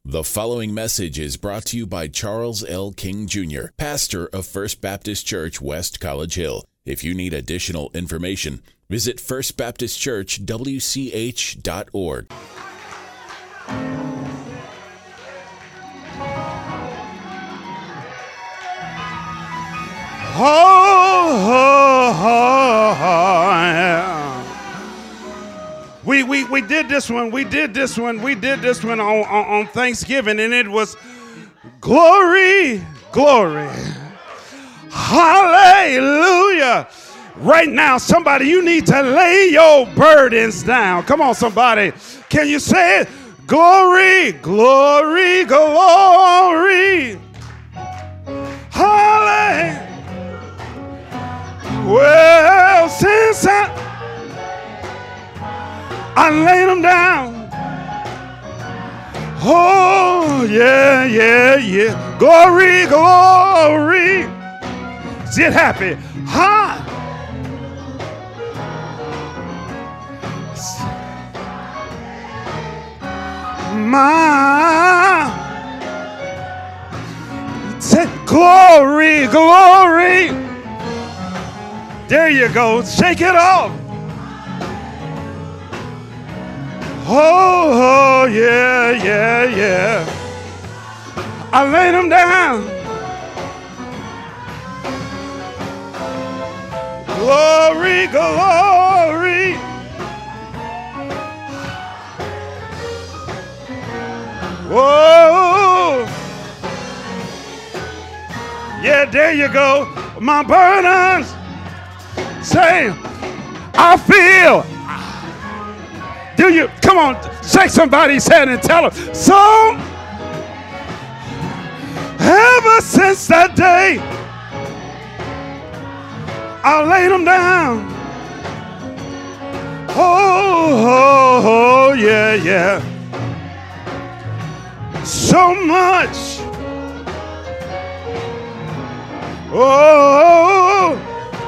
The following message is brought to you by Charles L. King Jr., pastor of First Baptist Church, West College Hill. If you need additional information, visit firstbaptistchurchwch.org. We did this one on Thanksgiving, and it was glory, glory, hallelujah. Right now, somebody, you need to lay your burdens down. Come on, somebody. Can you say it? Glory, glory, glory, hallelujah. Well, since I laid them down. Oh, yeah, yeah, yeah. Glory, glory. Get happy. Ha! My. Say, glory, glory. There you go. Shake it off. Oh, yeah, yeah, yeah. I laid them down. Glory, glory. Whoa. Yeah, there you go. My burdens. Say, I feel. Do you? Come on, shake somebody's hand and tell them. So, ever since that day, I laid them down. Oh, yeah, yeah. So much. Oh,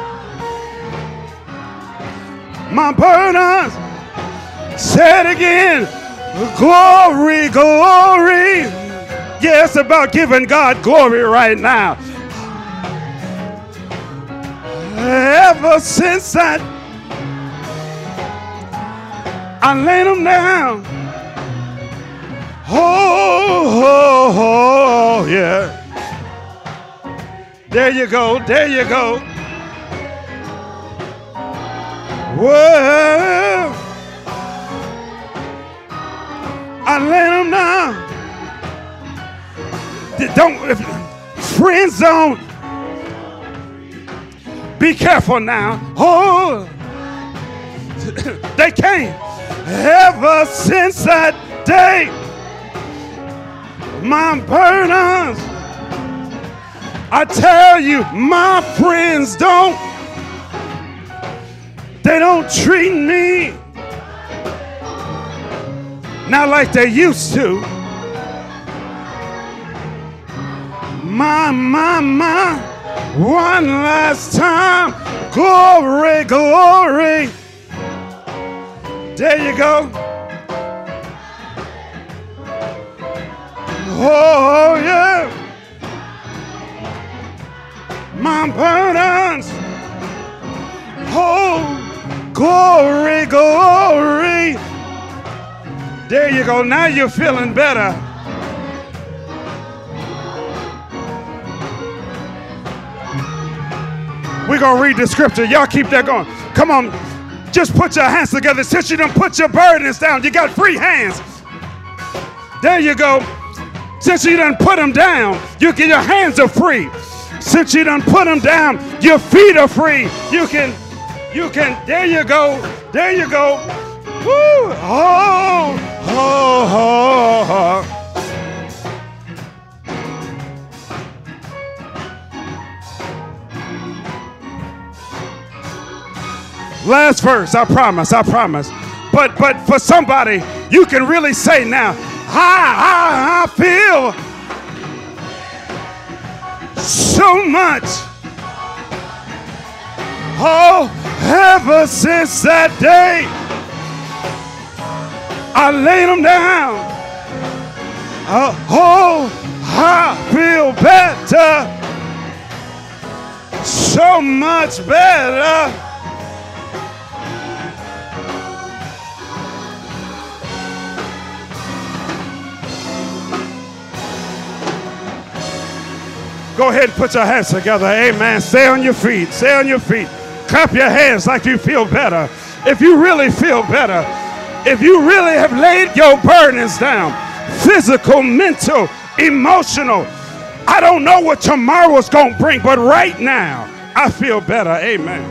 my burdens. Say it again. Glory, glory. Yeah, it's about giving God glory right now. Ever since I laid them down. Oh, yeah. There you go. There you go. Well, I lay them down. Friends don't. Be careful now. Oh, they can't. Ever since that day, my burdens. I tell you, my friends don't. They don't treat me not like they used to. My, one last time. Glory, glory. There you go. Oh, yeah. My burdens. Oh, glory, glory. There you go. Now you're feeling better. We're going to read the scripture. Y'all keep that going. Come on. Just put your hands together. Since you done put your burdens down, you got free hands. There you go. Since you done put them down, your hands are free. Since you done put them down, your feet are free. You can, there you go. There you go. Woo. Oh. Last verse, I promise. But for somebody, you can really say now, I feel so much. Oh, ever since that day, I laid them down. Oh, I feel better. So much better. Go ahead and put your hands together. Amen. Stay on your feet. Stay on your feet. Clap your hands like you feel better. If you really feel better, if you really have laid your burdens down, physical, mental, emotional, I don't know what tomorrow's going to bring, but right now, I feel better. Amen.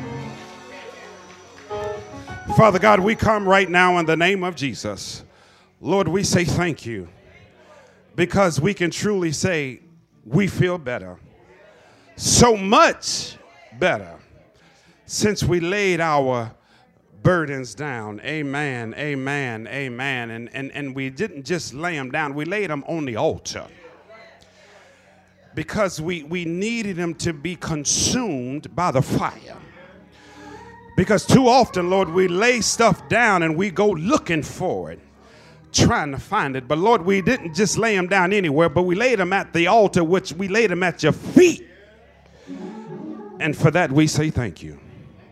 Father God, we come right now in the name of Jesus. Lord, we say thank you because we can truly say we feel better. So much better since we laid our burdens down. Amen, amen, amen. And we didn't just lay them down, we laid them on the altar. Because we needed them to be consumed by the fire. Because too often, Lord, we lay stuff down and we go looking for it, trying to find it. But Lord, we didn't just lay them down anywhere, but we laid them at the altar, which we laid them at your feet. And for that, we say thank you.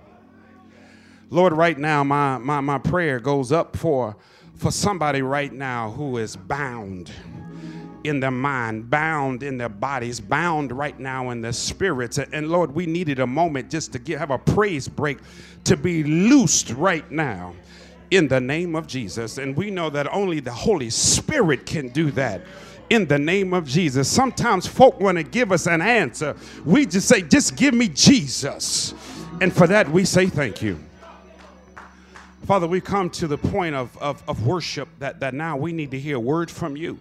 Lord, right now, my prayer goes up for somebody right now who is bound in their mind, bound in their bodies, bound right now in their spirits. And Lord, we needed a moment just to have a praise break to be loosed right now in the name of Jesus. And we know that only the Holy Spirit can do that in the name of Jesus. Sometimes folk want to give us an answer. We just say, just give me Jesus. And for that, we say thank you. Father, we come to the point of worship that now we need to hear a word from you.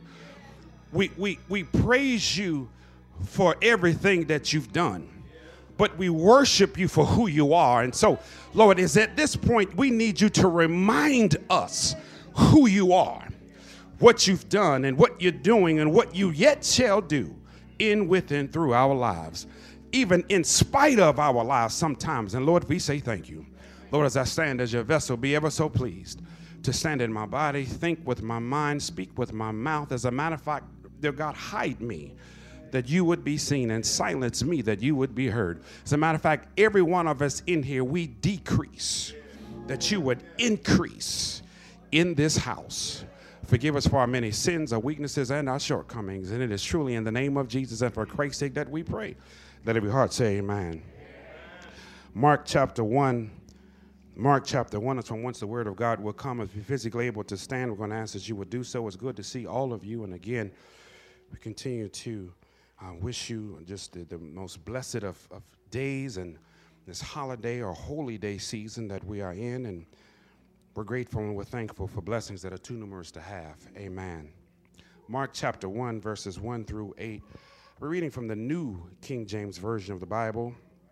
We praise you for everything that you've done, but we worship you for who you are. And so, Lord, is at this point we need you to remind us who you are, what you've done and what you're doing and what you yet shall do in, with, and through our lives, even in spite of our lives sometimes. And Lord, we say thank you. Lord, as I stand as your vessel, be ever so pleased to stand in my body, think with my mind, speak with my mouth. As a matter of fact, dear God, hide me that you would be seen and silence me that you would be heard. As a matter of fact, every one of us in here, we decrease that you would increase in this house. Forgive us for our many sins, our weaknesses, and our shortcomings. And it is truly in the name of Jesus and for Christ's sake that we pray. Let every heart say amen. Mark chapter 1 is from whence the word of God will come. If you're physically able to stand, we're going to ask that you would do so. It's good to see all of you. And again, we continue to wish you just the most blessed of days and this holiday or holy day season that we are in. And we're grateful and we're thankful for blessings that are too numerous to have. Amen. Mark chapter 1, verses 1 through 8. We're reading from the New King James Version of the Bible.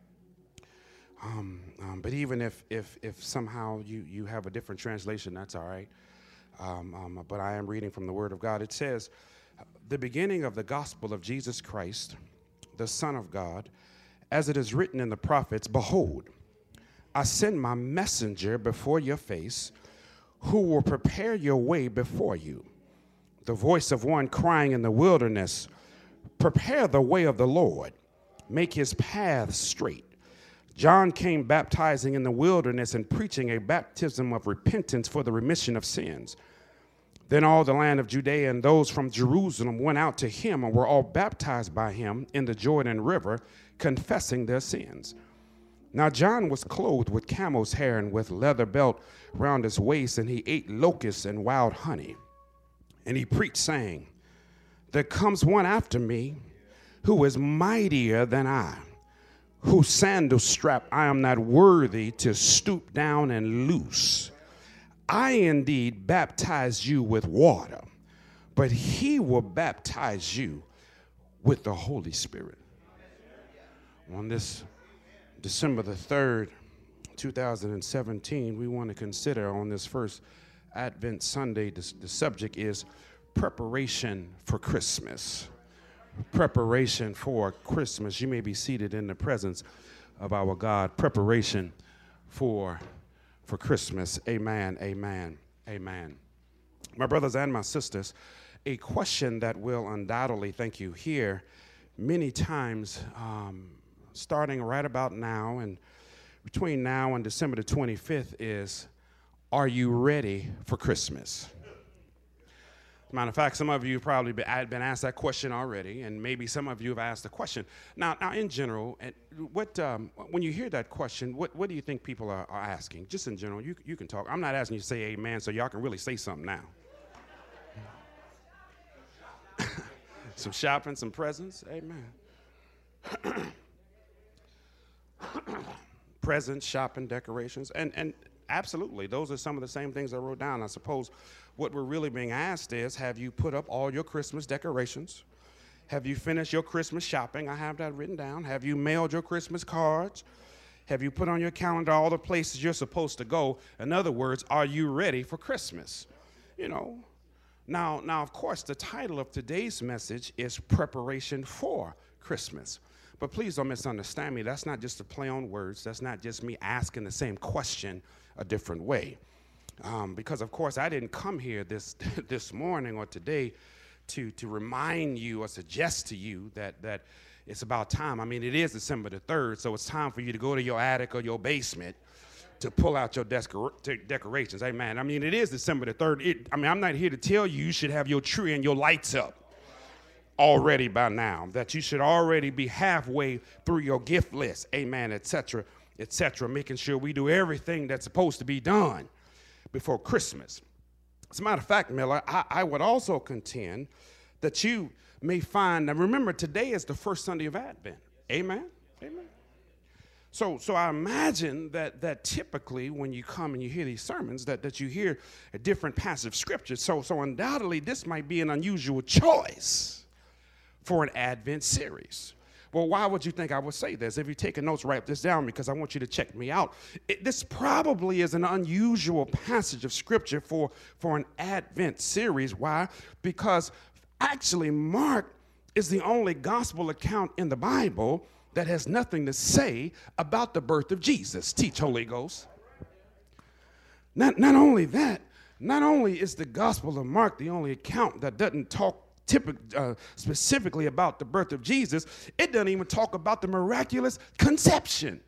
But even if somehow you have a different translation, that's all right. But I am reading from the Word of God. It says, the beginning of the gospel of Jesus Christ, the Son of God, as it is written in the prophets, behold, I send my messenger before your face, who will prepare your way before you. The voice of one crying in the wilderness, prepare the way of the Lord, make his path straight. John came baptizing in the wilderness and preaching a baptism of repentance for the remission of sins. Then all the land of Judea and those from Jerusalem went out to him and were all baptized by him in the Jordan River, confessing their sins. Now John was clothed with camel's hair and with leather belt round his waist, and he ate locusts and wild honey. And he preached, saying, there comes one after me who is mightier than I, whose sandal strap I am not worthy to stoop down and loose. I indeed baptize you with water, but he will baptize you with the Holy Spirit. On this December the 3rd, 2017, we want to consider on this first Advent Sunday, the subject is preparation for Christmas. Preparation for Christmas. You may be seated in the presence of our God. Preparation for Christmas. Amen, amen, amen. My brothers and my sisters, a question that will undoubtedly, thank you, hear many times, starting right about now and between now and December the 25th is, are you ready for Christmas? As a matter of fact, some of you probably been asked that question already, and maybe some of you have asked the question. Now in general, when you hear that question, what do you think people are asking? Just in general, you can talk. I'm not asking you to say amen, so y'all can really say something now. Some shopping, some presents, amen. Presents, shopping, decorations, and absolutely, those are some of the same things I wrote down. I suppose what we're really being asked is, have you put up all your Christmas decorations? Have you finished your Christmas shopping? I have that written down. Have you mailed your Christmas cards? Have you put on your calendar all the places you're supposed to go? In other words, are you ready for Christmas? You know. Now, of course, the title of today's message is Preparation for Christmas. But please don't misunderstand me. That's not just a play on words. That's not just me asking the same question a different way. Because, of course, I didn't come here this morning or today to remind you or suggest to you that it's about time. I mean, it is December the 3rd, so it's time for you to go to your attic or your basement to pull out your decorations. Amen. I mean, it is December the 3rd. I'm not here to tell you should have your tree and your lights up already by now, that you should already be halfway through your gift list. Amen, etc., making sure we do everything that's supposed to be done before Christmas. As a matter of fact, Miller, I would also contend that you may find, now remember, today is the first Sunday of Advent. Amen? Amen. So I imagine that typically when you come and you hear these sermons, that you hear a different passage of scripture. So undoubtedly this might be an unusual choice for an Advent series. Well, why would you think I would say this? If you're taking notes, write this down because I want you to check me out. This probably is an unusual passage of scripture for an Advent series. Why? Because actually Mark is the only gospel account in the Bible that has nothing to say about the birth of Jesus. Teach, Holy Ghost. Not only that, not only is the Gospel of Mark the only account that doesn't talk specifically about the birth of Jesus, it doesn't even talk about the miraculous conception.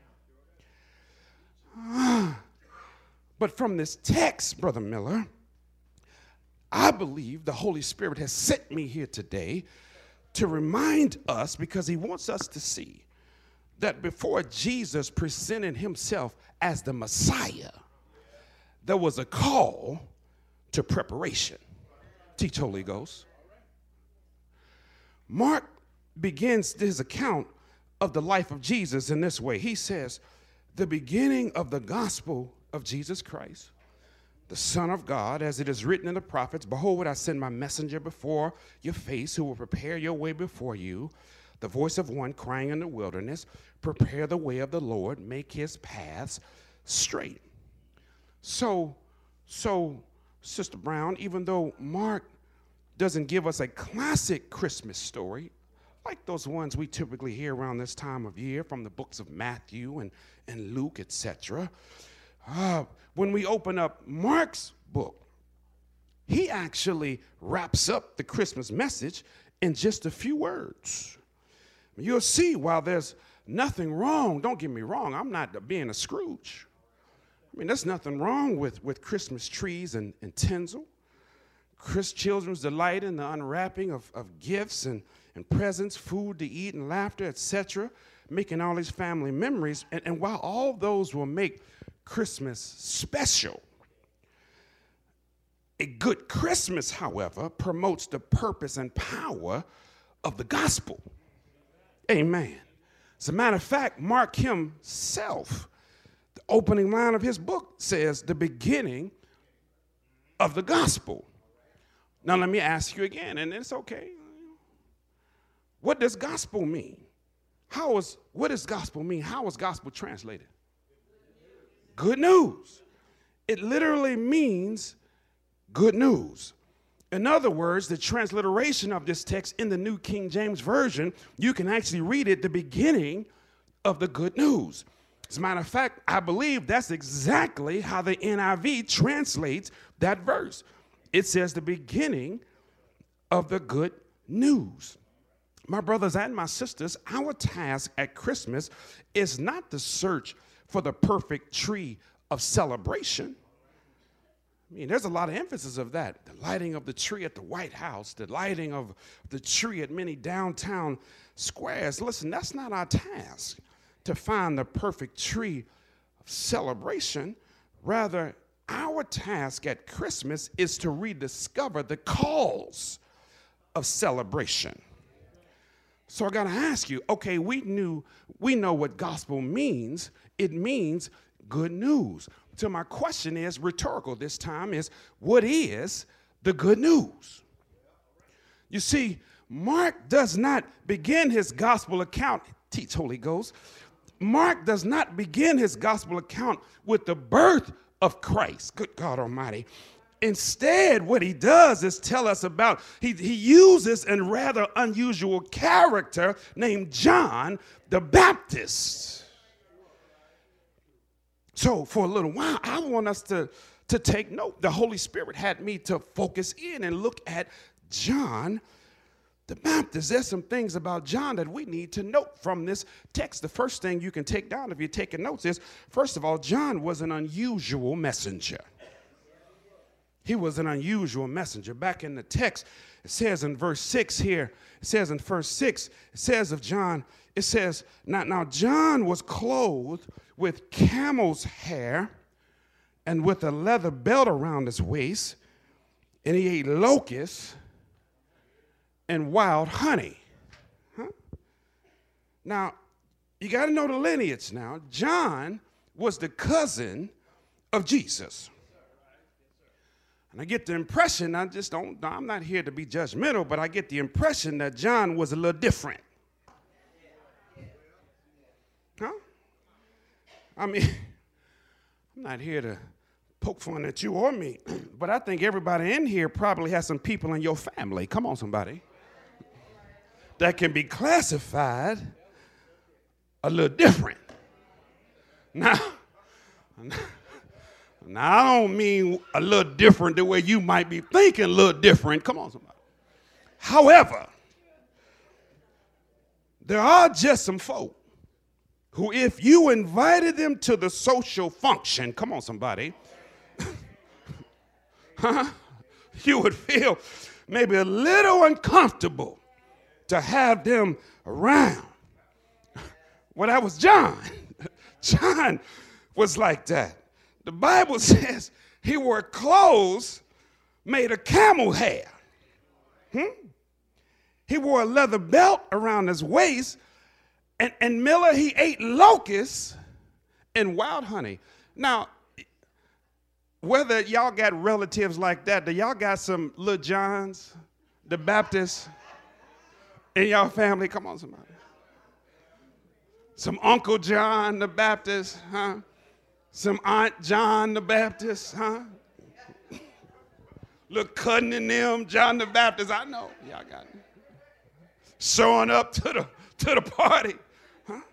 But from this text, Brother Miller, I believe the Holy Spirit has sent me here today to remind us, because he wants us to see that before Jesus presented himself as the Messiah, there was a call to preparation. Teach, Holy Ghost. Mark begins his account of the life of Jesus in this way. He says, the beginning of the gospel of Jesus Christ, the Son of God, as it is written in the prophets, behold, I send my messenger before your face who will prepare your way before you. The voice of one crying in the wilderness, prepare the way of the Lord, make his paths straight. So, Sister Brown, even though Mark doesn't give us a classic Christmas story, like those ones we typically hear around this time of year from the books of Matthew and Luke, etc., when we open up Mark's book, he actually wraps up the Christmas message in just a few words. You'll see, while there's nothing wrong, don't get me wrong, I'm not being a Scrooge. I mean, there's nothing wrong with Christmas trees and tinsel, children's delight in the unwrapping of gifts and presents, food to eat and laughter, etc., making all these family memories. And while all those will make Christmas special, a good Christmas, however, promotes the purpose and power of the gospel. Amen. As a matter of fact, Mark himself, the opening line of his book says, the beginning of the gospel. Now let me ask you again, and it's okay. What does gospel mean? What does gospel mean? How is gospel translated? Good news. It literally means good news. In other words, the transliteration of this text in the New King James Version, you can actually read it the beginning of the good news. As a matter of fact, I believe that's exactly how the NIV translates that verse. It says the beginning of the good news. My brothers and my sisters, our task at Christmas is not to search for the perfect tree of celebration. I mean, there's a lot of emphasis of that. The lighting of the tree at the White House, the lighting of the tree at many downtown squares. Listen, that's not our task to find the perfect tree of celebration. Rather, our task at Christmas is to rediscover the cause of celebration. So I got to ask you, okay, we know what gospel means. It means good news. So my question is rhetorical this time, is what is the good news? You see, Mark does not begin his gospel account, teach Holy Ghost. Mark does not begin his gospel account with the birth of Christ. Good God Almighty. Instead, what he does is tell us about, he uses a rather unusual character named John the Baptist. So for a little while, I want us to take note. The Holy Spirit had me to focus in and look at John the Baptist. There's some things about John that we need to note from this text. The first thing you can take down if you're taking notes is, first of all, John was an unusual messenger. He was an unusual messenger. Back in the text, it says in verse 6 here, it says in verse 6, it says of John, it says, now John was clothed with camel's hair and with a leather belt around his waist, and he ate locusts and wild honey. Huh? Now, you got to know the lineage now. John was the cousin of Jesus. And I get the impression, I'm not here to be judgmental, but I get the impression that John was a little different. Huh? I mean, I'm not here to poke fun at you or me, but I think everybody in here probably has some people in your family. Come on, somebody. That can be classified a little different. Now, I don't mean a little different the way you might be thinking, a little different. Come on, somebody. However, there are just some folk who, if you invited them to the social function, come on, somebody, you would feel maybe a little uncomfortable to have them around. Well, that was John. John was like that. The Bible says he wore clothes made of camel hair. He wore a leather belt around his waist, and Miller, he ate locusts and wild honey. Now, whether y'all got relatives like that, do y'all got some little Johns, the Baptists, in y'all family? Come on, somebody. Some Uncle John the Baptist, huh? Some Aunt John the Baptist, huh? Look, cutting in them, John the Baptist, I know. Y'all got it. Showing up to the party, huh?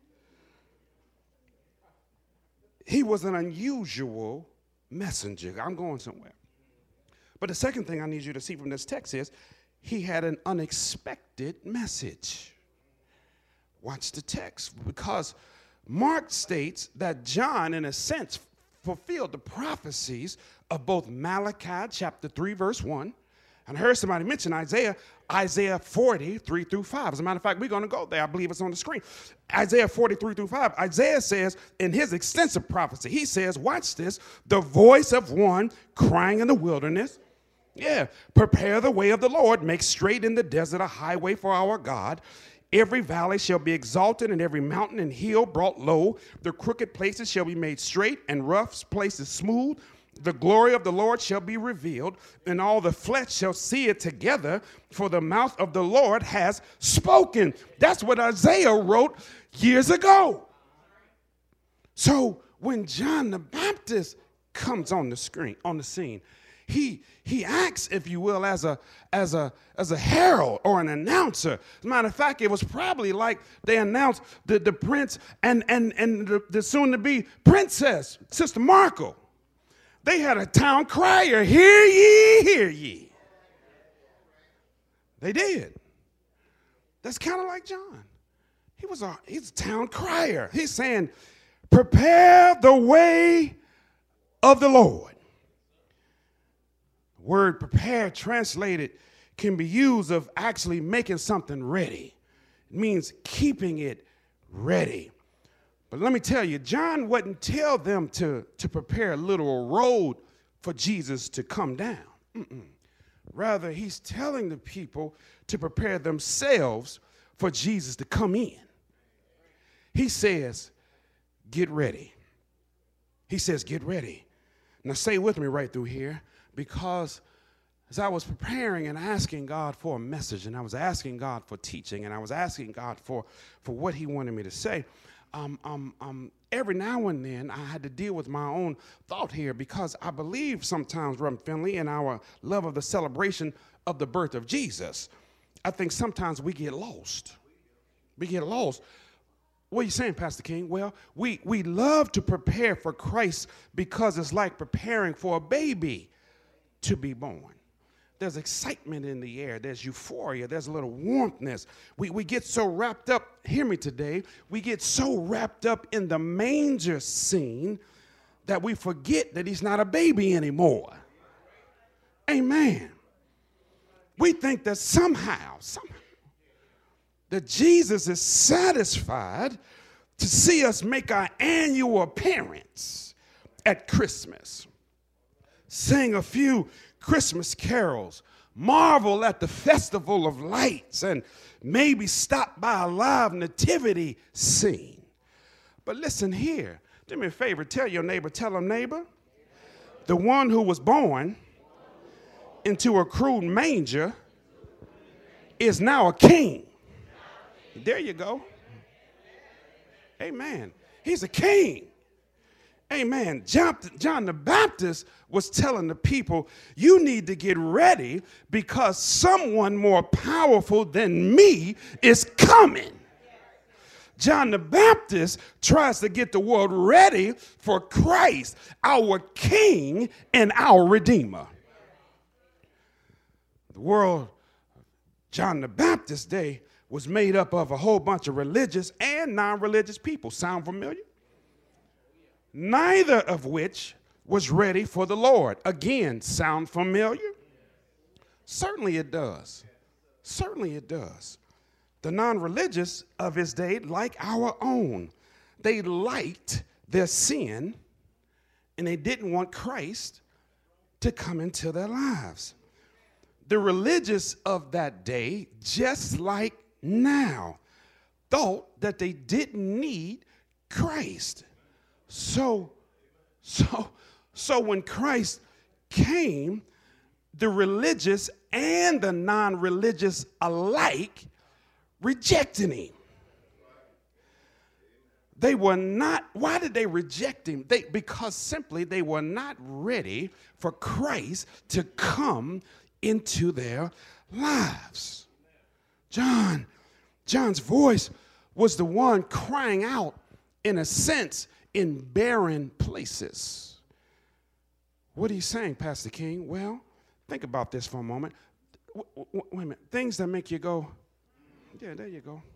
He was an unusual messenger. I'm going somewhere. But the second thing I need you to see from this text is he had an unexpected message. Watch the text, because Mark states that John, in a sense, fulfilled the prophecies of both Malachi chapter 3, verse 1, and I heard somebody mention Isaiah 40, 3 through 5. As a matter of fact, we're going to go there. I believe it's on the screen. Isaiah 43 through 5. Isaiah says in his extensive prophecy, he says, watch this, the voice of one crying in the wilderness. Yeah, prepare the way of the Lord, make straight in the desert a highway for our God. Every valley shall be exalted, and every mountain and hill brought low. The crooked places shall be made straight, and rough places smooth. The glory of the Lord shall be revealed, and all the flesh shall see it together, for the mouth of the Lord has spoken. That's what Isaiah wrote years ago. So when John the Baptist comes on the scene, he acts, if you will, as a herald or an announcer. As a matter of fact, it was probably like they announced the prince and the soon-to-be princess, Sister Markle. They had a town crier, hear ye, hear ye. They did. That's kind of like John. He's a town crier. He's saying, prepare the way of the Lord. The word prepare translated can be used of actually making something ready. It means keeping it ready. But let me tell you, John wouldn't tell them to prepare a literal road for Jesus to come down. Rather, he's telling the people to prepare themselves for Jesus to come in. He says, get ready. He says, get ready. Now stay with me right through here, because as I was preparing and asking God for a message, and I was asking God for teaching, and I was asking God for what he wanted me to say, every now and then I had to deal with my own thought here, because I believe sometimes, Reverend Finley, in our love of the celebration of the birth of Jesus, I think sometimes we get lost. We get lost. What are you saying, Pastor King? Well, we love to prepare for Christ because it's like preparing for a baby to be born. There's excitement in the air. There's euphoria. There's a little warmthness. We get so wrapped up, hear me today, we get so wrapped up in the manger scene that we forget that he's not a baby anymore. Amen. We think that somehow, that Jesus is satisfied to see us make our annual appearance at Christmas, sing a few Christmas carols, marvel at the festival of lights, and maybe stop by a live nativity scene. But listen here, do me a favor, tell your neighbor, tell them, neighbor, the one who was born into a crude manger is now a king. There you go. Amen. He's a king. Amen. John the Baptist was telling the people, you need to get ready because someone more powerful than me is coming. John the Baptist tries to get the world ready for Christ, our King and our Redeemer. The world, John the Baptist's day, was made up of a whole bunch of religious and non-religious people. Sound familiar? Neither of which was ready for the Lord. Again, sound familiar? Certainly it does. Certainly it does. The non-religious of his day, like our own, they liked their sin and they didn't want Christ to come into their lives. The religious of that day, just like now, thought that they didn't need Christ. So when Christ came, the religious and the non-religious alike rejected him. They were not, why did they reject him? Because simply they were not ready for Christ to come into their lives. John's voice was the one crying out, in a sense, in barren places. What are you saying, Pastor King? Well, think about this for a moment. Wait a minute. Things that make you go, yeah, there you go.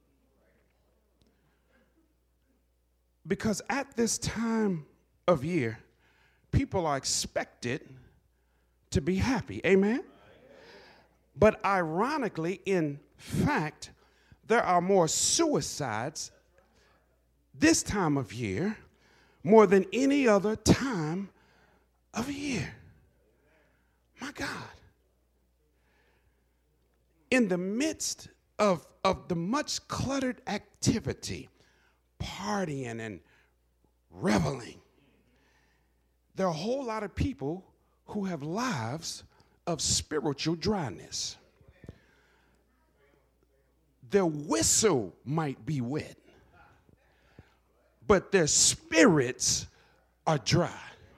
Because at this time of year, people are expected to be happy. Amen? But ironically, in fact, there are more suicides this time of year more than any other time of year. My God. In the midst of the much cluttered activity, partying and reveling, there are a whole lot of people who have lives of spiritual dryness. Their whistle might be wet, but their spirits are dry.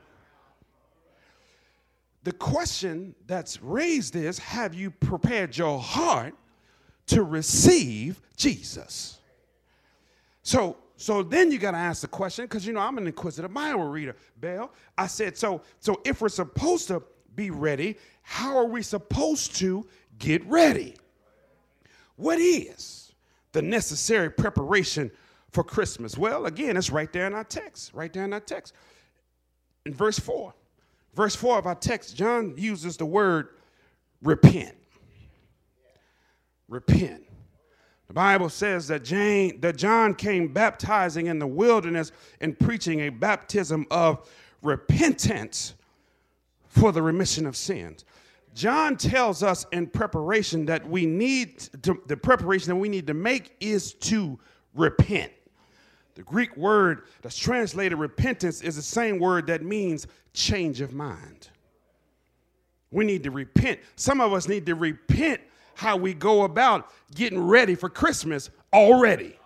The question that's raised is, have you prepared your heart to receive Jesus? So then you got to ask the question, because, you know, I'm an inquisitive Bible reader, Bell. I said, so if we're supposed to be ready, how are we supposed to get ready. What is the necessary preparation for Christmas? Well, again, it's right there in our text, In verse 4 of our text, John uses the word repent. Repent. The Bible says that John came baptizing in the wilderness and preaching a baptism of repentance for the remission of sins. John tells us in preparation that the preparation that we need to make is to repent. The Greek word that's translated repentance is the same word that means change of mind. We need to repent. Some of us need to repent how we go about getting ready for Christmas already.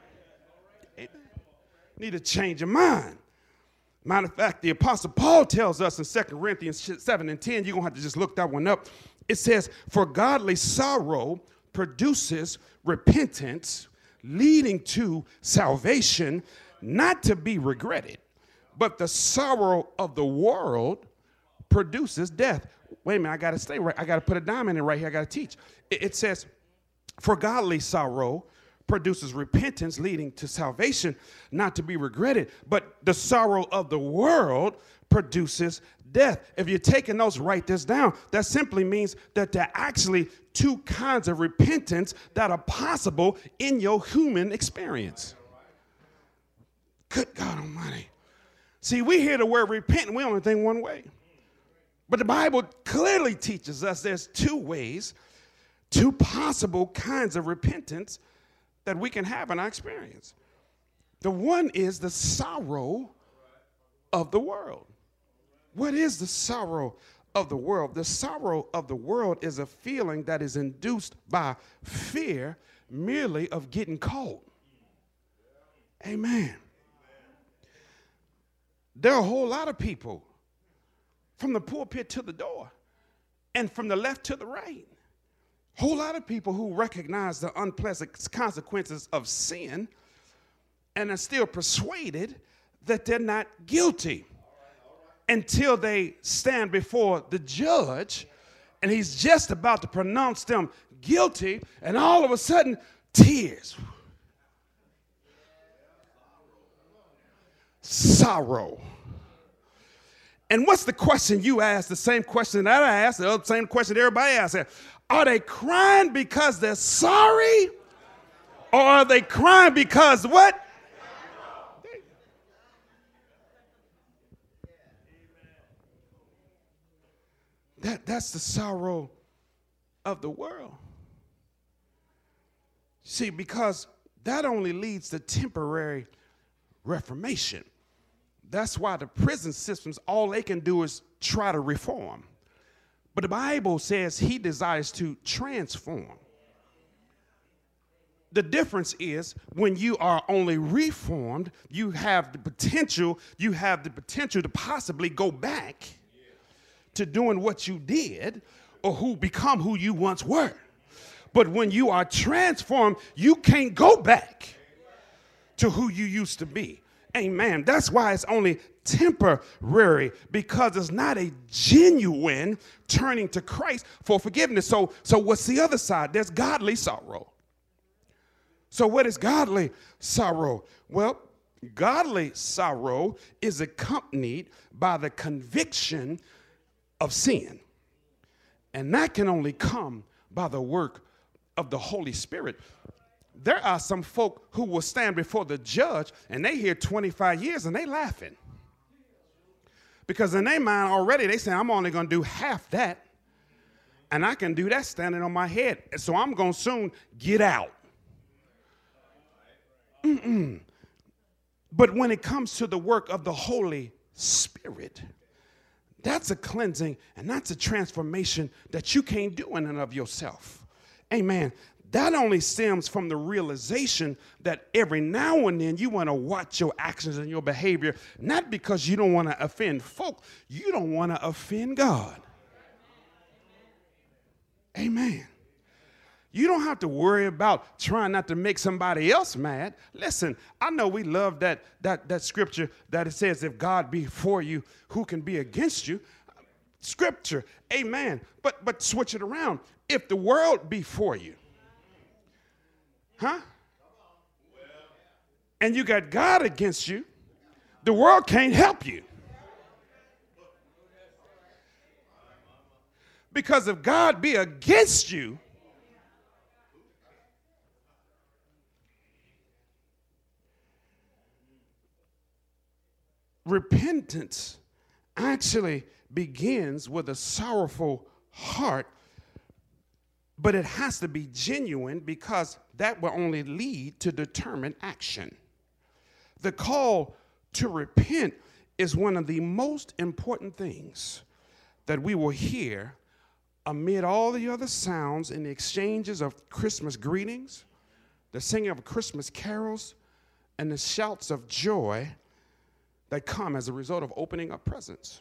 Need a change of mind. Matter of fact, the Apostle Paul tells us in 2 Corinthians 7 and 10, you're going to have to just look that one up. It says, for godly sorrow produces repentance, leading to salvation, not to be regretted. But the sorrow of the world produces death. Wait a minute, I got to stay right. I got to put a diamond in right here. I got to teach. It says, for godly sorrow produces repentance, leading to salvation, not to be regretted. But the sorrow of the world produces death. If you're taking notes, write this down. That simply means that there are actually two kinds of repentance that are possible in your human experience. Good God Almighty. See, we hear the word repent and we only think one way. But the Bible clearly teaches us there's two ways, two possible kinds of repentance that we can have in our experience. The one is the sorrow of the world. What is the sorrow of the world? The sorrow of the world is a feeling that is induced by fear merely of getting caught. Amen. There are a whole lot of people from the pulpit to the door and from the left to the right. A whole lot of people who recognize the unpleasant consequences of sin and are still persuaded that they're not guilty until they stand before the judge and he's just about to pronounce them guilty, and all of a sudden, tears. Sorrow. And what's the question you ask? The same question that I asked, the same question everybody asks. Are they crying because they're sorry? Or are they crying because what? That's the sorrow of the world. See, because that only leads to temporary reformation. That's why the prison systems, all they can do is try to reform. But the Bible says he desires to transform. The difference is when you are only reformed, you have the potential to possibly go back to doing what you did or become who you once were. But when you are transformed, you can't go back to who you used to be. Amen. That's why it's only temporary, because it's not a genuine turning to Christ for forgiveness. So what's the other side? There's godly sorrow. So what is godly sorrow? Well, godly sorrow is accompanied by the conviction of sin. And that can only come by the work of the Holy Spirit. There are some folk who will stand before the judge and they hear 25 years and they laughing. Because in their mind already they say, I'm only going to do half that. And I can do that standing on my head. So I'm going to soon get out. But when it comes to the work of the Holy Spirit, that's a cleansing and that's a transformation that you can't do in and of yourself. Amen. That only stems from the realization that every now and then you want to watch your actions and your behavior, not because you don't want to offend folk, you don't want to offend God. Amen. You don't have to worry about trying not to make somebody else mad. Listen, I know we love that scripture that it says, if God be for you, who can be against you? scripture. Amen. But switch it around. If the world be for you, and you got God against you, the world can't help you. Because if God be against you, repentance actually begins with a sorrowful heart, but it has to be genuine because that will only lead to determined action. The call to repent is one of the most important things that we will hear amid all the other sounds and the exchanges of Christmas greetings, the singing of Christmas carols, and the shouts of joy that come as a result of opening up presents.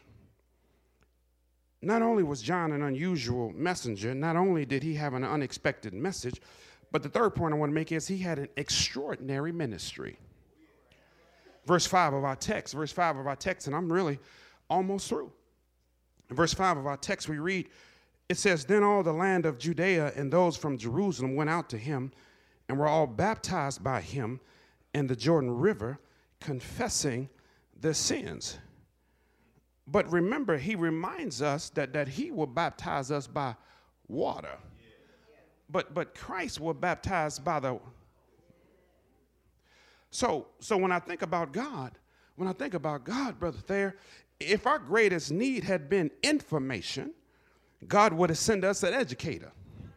Not only was John an unusual messenger, not only did he have an unexpected message, but the third point I want to make is he had an extraordinary ministry. Verse 5 of our text, and I'm really almost through. In verse 5 of our text, we read, it says, then all the land of Judea and those from Jerusalem went out to him and were all baptized by him in the Jordan River, confessing their sins. But remember, he reminds us that he will baptize us by water. But Christ will baptize by the... So when I think about God, Brother Thayer, if our greatest need had been information, God would have sent us an educator.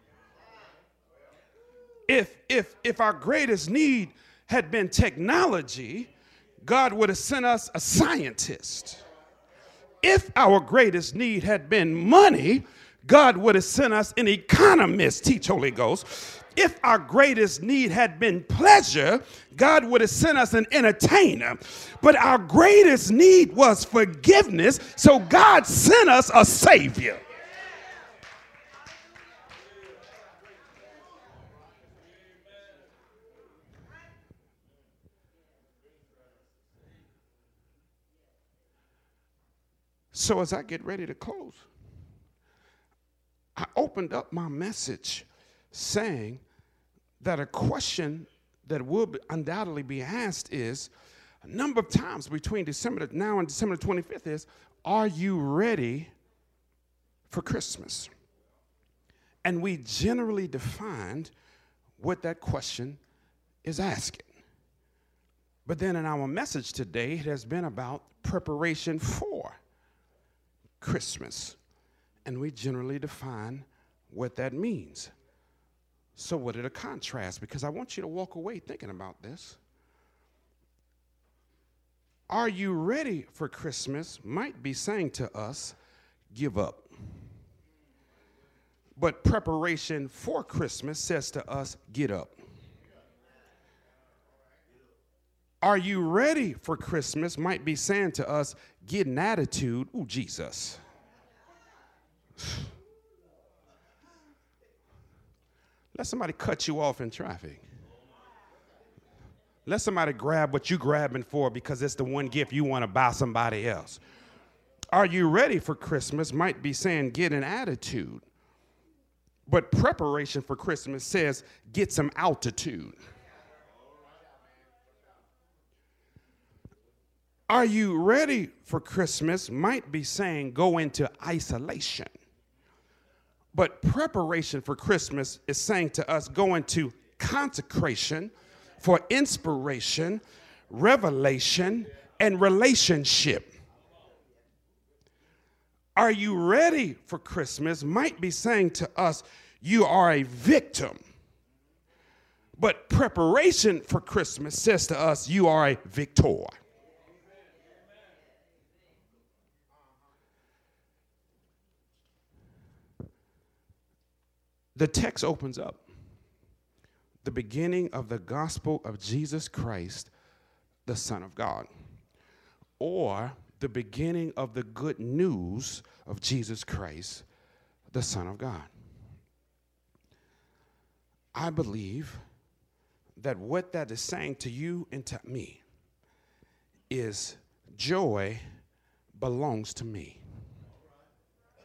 If our greatest need had been technology, God would have sent us a scientist. If our greatest need had been money, God would have sent us an economist, teach Holy Ghost. If our greatest need had been pleasure, God would have sent us an entertainer. But our greatest need was forgiveness, so God sent us a Savior. So as I get ready to close, I opened up my message saying that a question that will undoubtedly be asked is, a number of times between now and December 25th is, are you ready for Christmas? And we generally defined what that question is asking. But then in our message today, it has been about preparation for Christmas. And we generally define what that means. So what are the contrasts? Because I want you to walk away thinking about this. Are you ready for Christmas might be saying to us, give up. But preparation for Christmas says to us, get up. Are you ready for Christmas might be saying to us, get an attitude. Ooh, Jesus. Let somebody cut you off in traffic. Let somebody grab what you're grabbing for because it's the one gift you want to buy somebody else. Are you ready for Christmas might be saying get an attitude. But preparation for Christmas says get some altitude. Are you ready for Christmas might be saying go into isolation. But preparation for Christmas is saying to us go into consecration for inspiration, revelation, and relationship. Are you ready for Christmas might be saying to us you are a victim. But preparation for Christmas says to us you are a victor. The text opens up the beginning of the gospel of Jesus Christ, the Son of God, or the beginning of the good news of Jesus Christ, the Son of God. I believe that what that is saying to you and to me is joy belongs to me.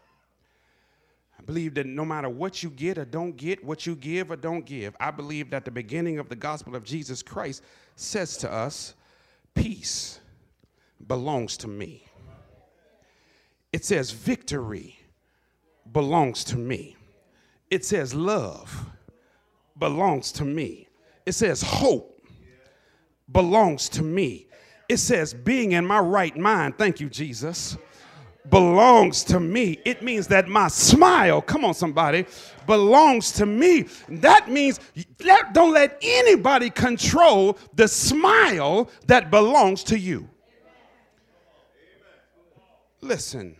believe that no matter what you get or don't get, what you give or don't give, I believe that the beginning of the gospel of Jesus Christ says to us, peace belongs to me. It says victory belongs to me. It says love belongs to me. It says hope belongs to me. It says being in my right mind, thank you, Jesus, belongs to me. It means that my smile, come on somebody, belongs to me. That means don't let anybody control the smile that belongs to you. Listen.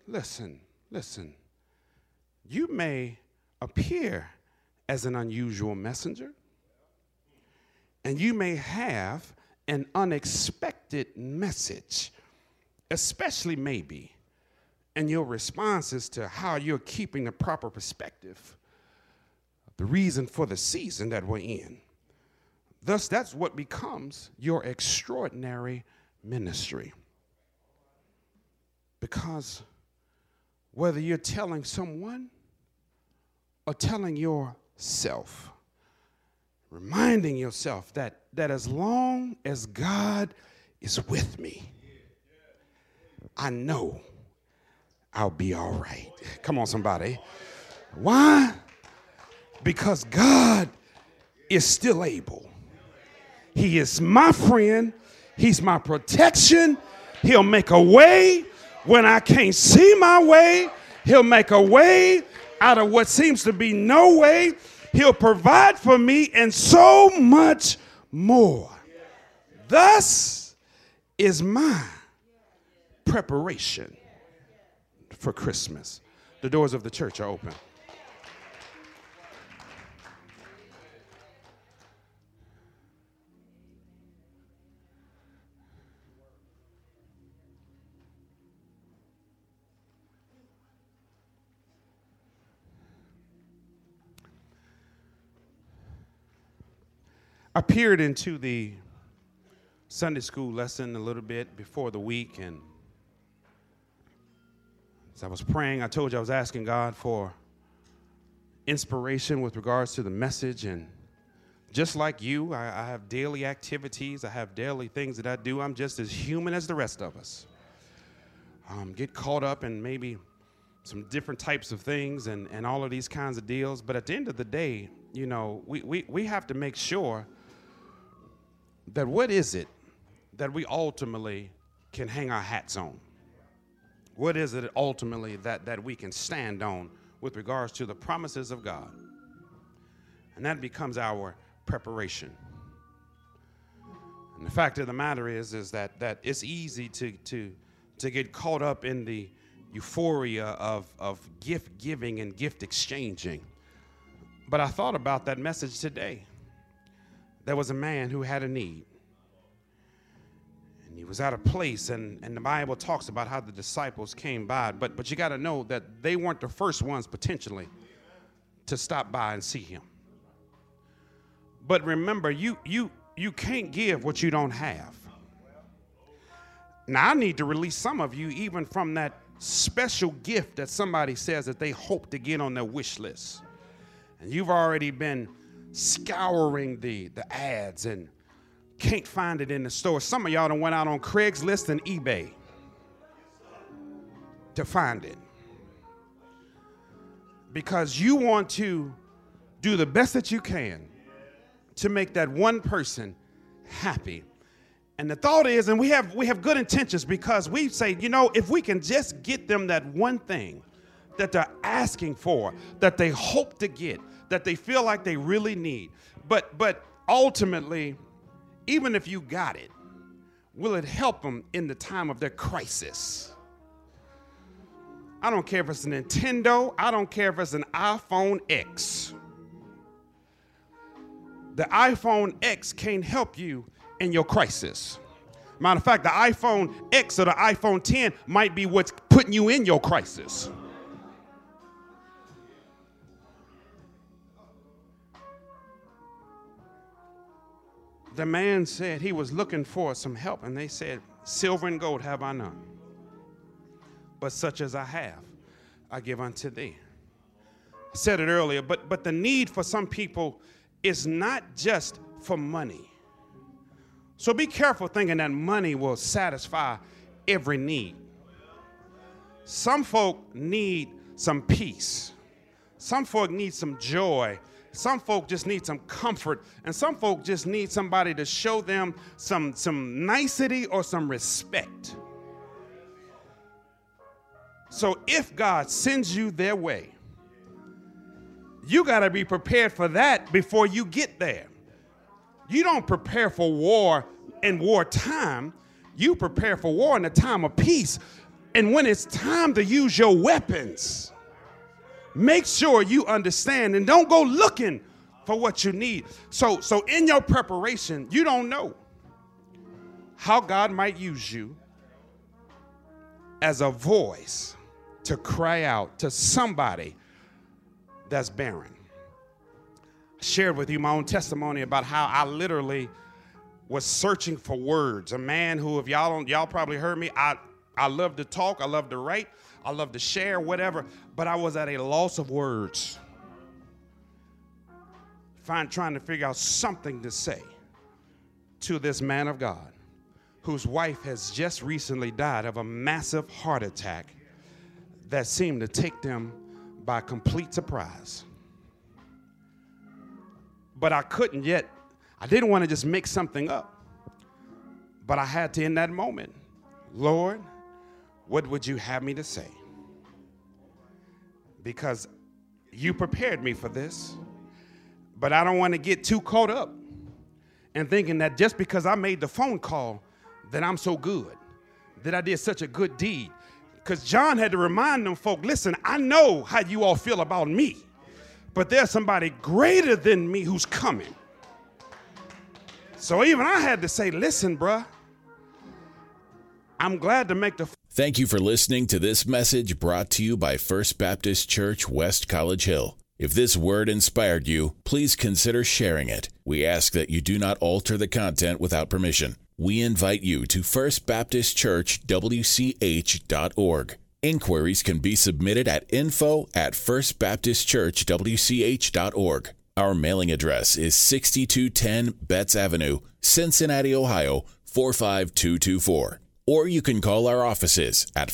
You may appear as an unusual messenger, and you may have an unexpected message, especially maybe in your responses to how you're keeping the proper perspective, the reason for the season that we're in. Thus, that's what becomes your extraordinary ministry. Because whether you're telling someone or telling yourself, reminding yourself that as long as God is with me, I know I'll be all right. Come on, somebody. Why? Because God is still able. He is my friend. He's my protection. He'll make a way when I can't see my way. He'll make a way out of what seems to be no way. He'll provide for me and so much more. Thus is my preparation for Christmas. The doors of the church are open. I peered into the Sunday school lesson a little bit before the week, and as I was praying, I told you I was asking God for inspiration with regards to the message. And just like you, I have daily activities. I have daily things that I do. I'm just as human as the rest of us. Get caught up in maybe some different types of things and all of these kinds of deals. But at the end of the day, you know, we have to make sure that what is it that we ultimately can hang our hats on? What is it ultimately that we can stand on with regards to the promises of God? And that becomes our preparation. And the fact of the matter is that it's easy to get caught up in the euphoria of gift giving and gift exchanging. But I thought about that message today. There was a man who had a need. And he was at a place, and the Bible talks about how the disciples came by. But you got to know that they weren't the first ones potentially to stop by and see him. But remember, you can't give what you don't have. Now, I need to release some of you even from that special gift that somebody says that they hope to get on their wish list. And you've already been scouring the ads and can't find it in the store. Some of y'all done went out on Craigslist and eBay to find it. Because you want to do the best that you can to make that one person happy. And the thought is, and we have good intentions, because we say, you know, if we can just get them that one thing that they're asking for, that they hope to get, that they feel like they really need. But ultimately, even if you got it, will it help them in the time of their crisis? I don't care if it's a Nintendo. I don't care if it's an iPhone X. The iPhone X can't help you in your crisis. Matter of fact, the iPhone X or the iPhone 10 might be what's putting you in your crisis. The man said he was looking for some help, and they said, silver and gold have I none, but such as I have, I give unto thee. I said it earlier, but the need for some people is not just for money. So be careful thinking that money will satisfy every need. Some folk need some peace. Some folk need some joy. Some folk just need some comfort. And some folk just need somebody to show them some nicety or some respect. So if God sends you their way, you got to be prepared for that before you get there. You don't prepare for war in wartime. You prepare for war in a time of peace. And when it's time to use your weapons, make sure you understand and don't go looking for what you need. So in your preparation, you don't know how God might use you as a voice to cry out to somebody that's barren. I shared with you my own testimony about how I literally was searching for words. A man who, if y'all probably heard me, I love to talk, I love to write, I love to share, whatever, but I was at a loss of words. Trying to figure out something to say to this man of God whose wife has just recently died of a massive heart attack that seemed to take them by complete surprise. But I couldn't yet. I didn't want to just make something up. But I had to, in that moment, Lord, what would you have me to say? Because you prepared me for this, but I don't want to get too caught up in thinking that just because I made the phone call that I'm so good, that I did such a good deed. Because John had to remind them folk, listen, I know how you all feel about me, but there's somebody greater than me who's coming. So even I had to say, listen, bruh, I'm glad to make the... Thank you for listening to this message brought to you by First Baptist Church, West College Hill. If this word inspired you, please consider sharing it. We ask that you do not alter the content without permission. We invite you to firstbaptistchurchwch.org. Inquiries can be submitted at info@firstbaptistchurchwch.org. Our mailing address is 6210 Betts Avenue, Cincinnati, Ohio, 45224. Or you can call our offices at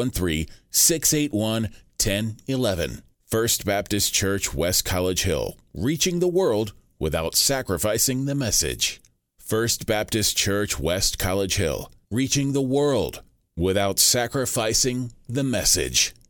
513-681-1011. First Baptist Church, West College Hill, reaching the world without sacrificing the message. First Baptist Church, West College Hill, reaching the world without sacrificing the message.